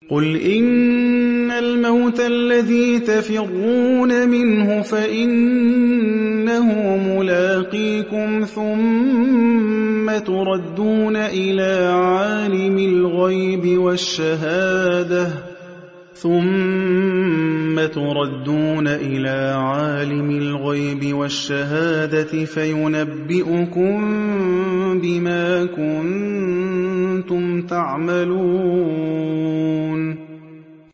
قُلْ إِنَّ الْمَوْتَ الَّذِي تَفِرُّونَ مِنْهُ فَإِنَّهُ مُلَاقِيكُمْ ثُمَّ تُرَدُّونَ إِلَىٰ عَالِمِ الْغَيْبِ وَالشَّهَادَةِ فَيُنَبِّئُكُم بِمَا كُنتُمْ تَعْمَلُونَ